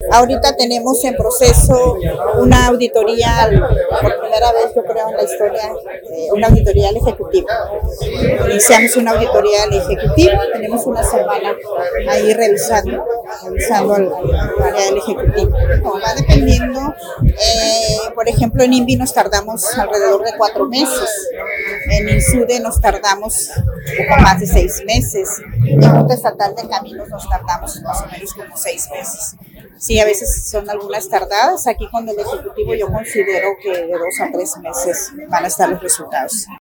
Ahorita tenemos en proceso una auditoría, por primera vez yo creo en la historia, una auditoría al Ejecutivo. Iniciamos una auditoría al Ejecutivo, tenemos una semana ahí revisando al área del Ejecutivo. No, va dependiendo, por ejemplo en INVI nos tardamos alrededor de 4 meses, en INSUDE nos tardamos un poco más de 6 meses, en Junta Estatal de Caminos nos tardamos más o menos como 6 meses. Sí, a veces son algunas tardadas. Aquí con el Ejecutivo yo considero que de 2 a 3 meses van a estar los resultados.